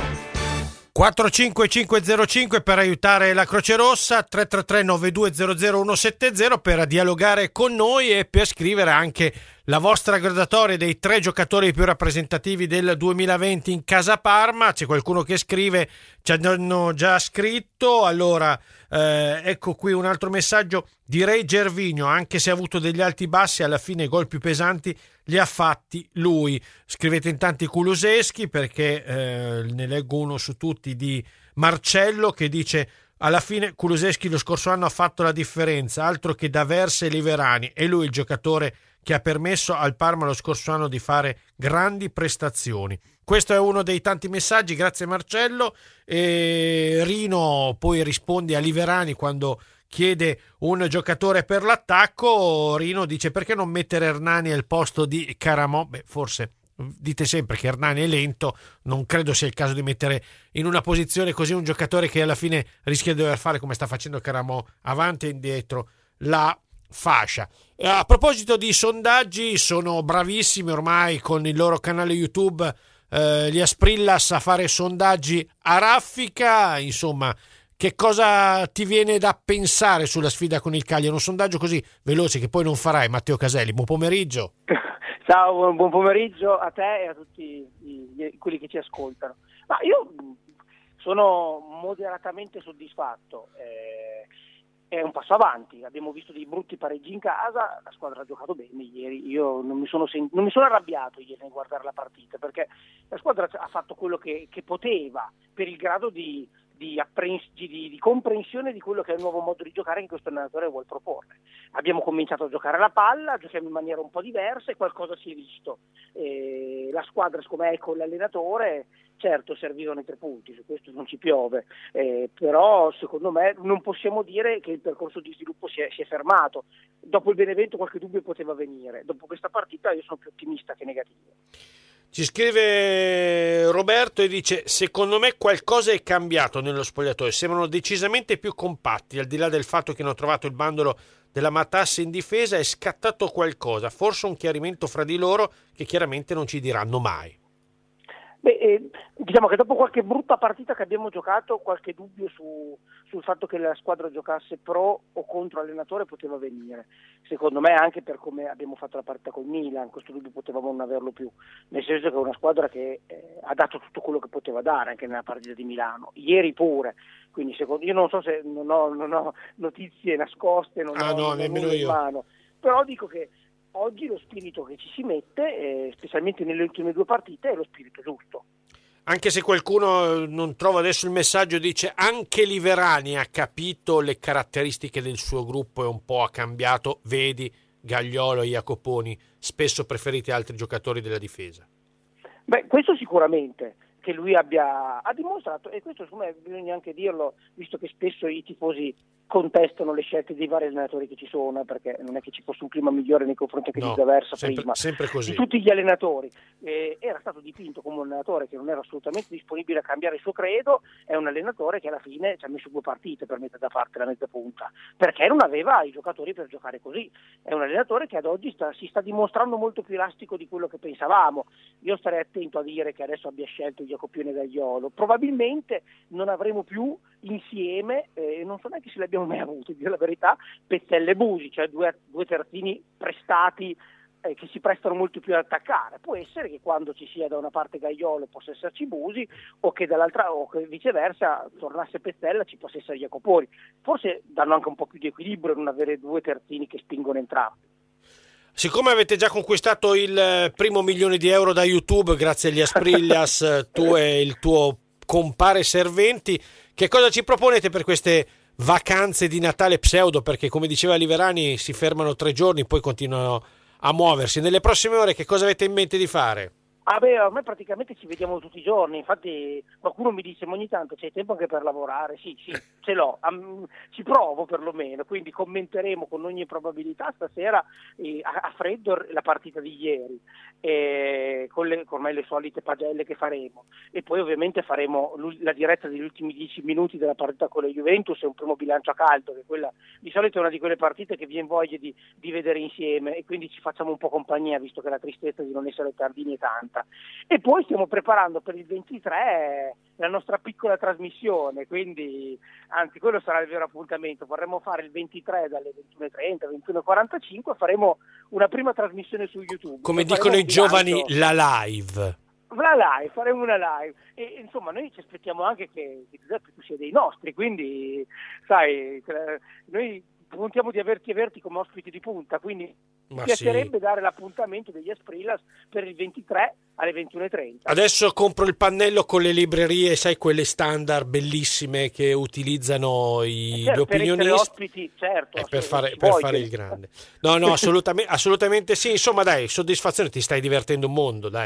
45505 per aiutare la Croce Rossa, 333 9200 170 per dialogare con noi e per scrivere anche la vostra graduatoria dei 3 giocatori più rappresentativi del 2020 in casa Parma. C'è qualcuno che scrive, ci hanno già scritto, allora ecco qui un altro messaggio. Direi Gervinho, anche se ha avuto degli alti bassi, alla fine i gol più pesanti li ha fatti lui. Scrivete in tanti Kulusevski, perché ne leggo uno su tutti di Marcello che dice: alla fine Kulusevski lo scorso anno ha fatto la differenza, altro che D'Aversa e Liverani, è lui il giocatore che ha permesso al Parma lo scorso anno di fare grandi prestazioni. Questo è uno dei tanti messaggi, grazie Marcello. E Rino poi risponde a Liverani quando chiede un giocatore per l'attacco. Rino dice: perché non mettere Hernani al posto di Caramò? Beh, forse dite sempre che Hernani è lento, non credo sia il caso di mettere in una posizione così un giocatore che alla fine rischia di dover fare, come sta facendo Caramò, avanti e indietro la fascia. A proposito di sondaggi, sono bravissimi ormai con il loro canale YouTube gli Asprillas a fare sondaggi a raffica. Insomma, che cosa ti viene da pensare sulla sfida con il Cagliari? Un sondaggio così veloce che poi non farai, Matteo Caselli. Buon pomeriggio. Ciao, buon pomeriggio a te e a tutti quelli che ci ascoltano. Ma io sono moderatamente soddisfatto, è un passo avanti, abbiamo visto dei brutti pareggi in casa, la squadra ha giocato bene ieri, io non mi sono arrabbiato ieri nel guardare la partita, perché la squadra ha fatto quello che poteva per il grado di comprensione di quello che è il nuovo modo di giocare che questo allenatore vuole proporre. Abbiamo cominciato a giocare la palla, giochiamo in maniera un po' diversa e qualcosa si è visto. La squadra, siccome è con l'allenatore, certo servivano i 3 punti, su questo non ci piove, però secondo me non possiamo dire che il percorso di sviluppo si è fermato. Dopo il Benevento qualche dubbio poteva venire, dopo questa partita io sono più ottimista che negativo. Ci scrive Roberto e dice: secondo me qualcosa è cambiato nello spogliatoio, sembrano decisamente più compatti, al di là del fatto che hanno trovato il bandolo della Matassa in difesa, è scattato qualcosa, forse un chiarimento fra di loro che chiaramente non ci diranno mai. Diciamo che dopo qualche brutta partita che abbiamo giocato, qualche dubbio sul fatto che la squadra giocasse pro o contro allenatore poteva venire. Secondo me anche per come abbiamo fatto la partita col Milan, questo dubbio potevamo non averlo più, nel senso che è una squadra che ha dato tutto quello che poteva dare anche nella partita di Milano, ieri pure, quindi io non so se non ho notizie nascoste, non ho nemmeno in io. mano, però dico che oggi lo spirito che ci si mette, specialmente nelle ultime 2 partite, è lo spirito giusto. Anche se qualcuno non trova adesso il messaggio, dice anche Liverani ha capito le caratteristiche del suo gruppo e un po' ha cambiato, vedi Gagliolo e Jacoponi, spesso preferiti altri giocatori della difesa. Beh, questo sicuramente, che lui ha dimostrato, e questo secondo me bisogna anche dirlo, visto che spesso i tifosi contestano le scelte dei vari allenatori che ci sono, perché non è che ci fosse un clima migliore nei confronti che Zaversa prima, sempre così. Di tutti gli allenatori. Era stato dipinto come un allenatore che non era assolutamente disponibile a cambiare il suo credo, è un allenatore che alla fine ci ha messo 2 partite per mettere da parte la mezza punta, perché non aveva i giocatori per giocare così. È un allenatore che ad oggi si sta dimostrando molto più elastico di quello che pensavamo. Io starei attento a dire che adesso abbia scelto Jacopione e Gagliolo, probabilmente non avremo più insieme, non so neanche se li abbiamo mai avuti, dire la verità, Pezzella e Busi, cioè due terzini prestati che si prestano molto più ad attaccare. Può essere che quando ci sia da una parte Gagliolo possa esserci Busi, o che dall'altra, o che viceversa tornasse Pezzella ci possa essere Jacoponi. Forse danno anche un po' più di equilibrio non avere 2 terzini che spingono entrambi. Siccome avete già conquistato il primo €1.000.000 da YouTube grazie agli Asprillas, tu e il tuo compare serventi, che cosa ci proponete per queste vacanze di Natale pseudo? Perché come diceva Liverani si fermano 3 giorni, poi continuano a muoversi. Nelle prossime ore che cosa avete in mente di fare? Ormai praticamente ci vediamo tutti i giorni, infatti qualcuno mi dice: ma ogni tanto c'hai tempo anche per lavorare? Sì, ce l'ho, ci provo perlomeno, quindi commenteremo con ogni probabilità stasera a freddo la partita di ieri, con ormai le solite pagelle che faremo, e poi ovviamente faremo la diretta degli ultimi 10 minuti della partita con la Juventus e un primo bilancio a caldo, che quella di solito è una di quelle partite che viene voglia di vedere insieme, e quindi ci facciamo un po' compagnia, visto che la tristezza di non essere Tardini è tanta. E poi stiamo preparando per il 23 la nostra piccola trasmissione, quindi anzi quello sarà il vero appuntamento. Vorremmo fare il 23 dalle 21.30, 21.45, faremo una prima trasmissione su YouTube. Come dicono i giovani, la live. Faremo una live, e insomma noi ci aspettiamo anche che tu sia dei nostri, quindi sai, noi contiamo di averti come ospiti di punta, quindi mi piacerebbe dare l'appuntamento degli Asprillas per il 23 alle 21.30. Adesso compro il pannello con le librerie, sai, quelle standard bellissime che utilizzano gli opinionisti, ospiti, certo, per fare il grande. No, assolutamente sì. Insomma, dai, soddisfazione, ti stai divertendo un mondo, dai.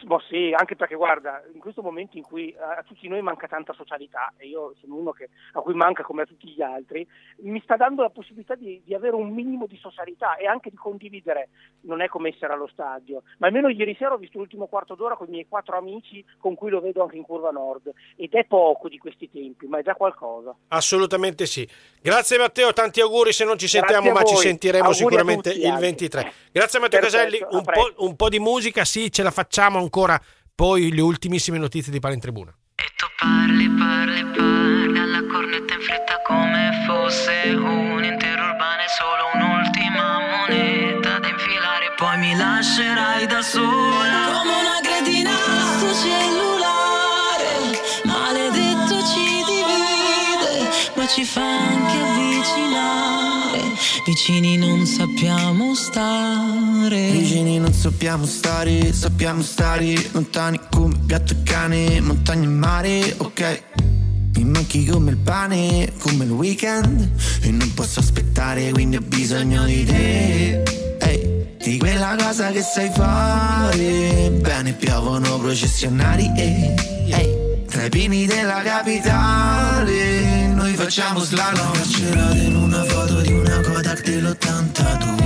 Boh, sì, anche perché guarda, in questo momento in cui a tutti noi manca tanta socialità, e io sono uno a cui manca come a tutti gli altri, mi sta dando la possibilità di avere un minimo di socialità e anche di condividere. Non è come essere allo stadio, ma almeno ieri sera ho visto l'ultimo quarto d'ora con i miei 4 amici con cui lo vedo anche in Curva Nord, ed è poco di questi tempi, ma è già qualcosa. Assolutamente sì. Grazie Matteo, tanti auguri, se non ci sentiamo ma ci sentiremo auguri sicuramente il 23. Grazie a Matteo Caselli, un po' di musica, sì, ce la facciamo ancora, poi le ultimissime notizie di Palla in Tribuna. E tu parli alla cornetta in fretta come fosse un'interurbana, è solo un'ultima moneta da infilare, poi mi lascerai da sola come una cretina sto cellulare, maledetto ci divide ma ci fa anche avvicinare, vicini non sappiamo stare, vicini non sappiamo stare lontani come gatto e cane, montagna e mare, ok. Mi manchi come il pane, come il weekend, e non posso aspettare, quindi ho bisogno di te. Ehi, di quella cosa che sai fare bene, piovono processionari, ehi, tra i pini della capitale noi facciamo slalom, carcerato in una foto di una Kodak dell'82.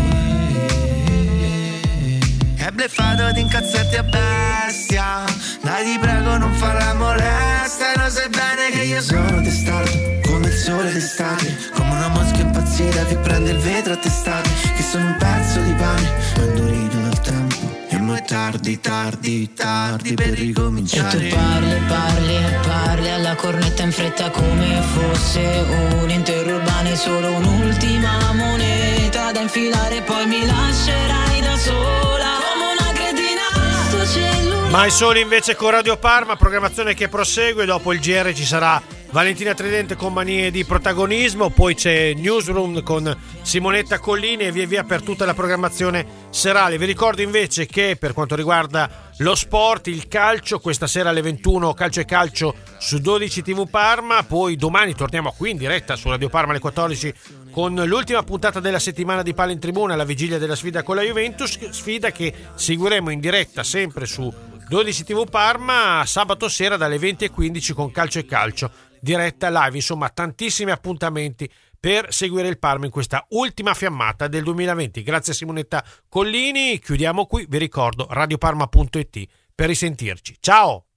È bleffato di incazzetti a bestia, dai ti prego non farla molesta, lo sai bene che io sono testato come il sole d'estate, come una mosca impazzita che prende il vetro a testate, che sono un pezzo di pane indurito dal tempo e mo è tardi per ricominciare. E tu parli alla cornetta in fretta come fosse un'interurbana, è solo un'ultima moneta da infilare, poi mi lascerai da sola come una cretina sto cellulare. Mai soli invece con Radio Parma, programmazione che prosegue. Dopo il GR ci sarà Valentina Tridente con manie di protagonismo, poi c'è Newsroom con Simonetta Collini e via per tutta la programmazione serale. Vi ricordo invece che per quanto riguarda lo sport, il calcio, questa sera alle 21 Calcio e Calcio su 12 TV Parma, poi domani torniamo qui in diretta su Radio Parma alle 14 con l'ultima puntata della settimana di Palla in Tribuna, alla vigilia della sfida con la Juventus, sfida che seguiremo in diretta sempre su 12 TV Parma sabato sera dalle 20:15 con Calcio e Calcio, diretta live. Insomma, tantissimi appuntamenti per seguire il Parma in questa ultima fiammata del 2020. Grazie a Simonetta Collini, chiudiamo qui, vi ricordo radioparma.it per risentirci. Ciao!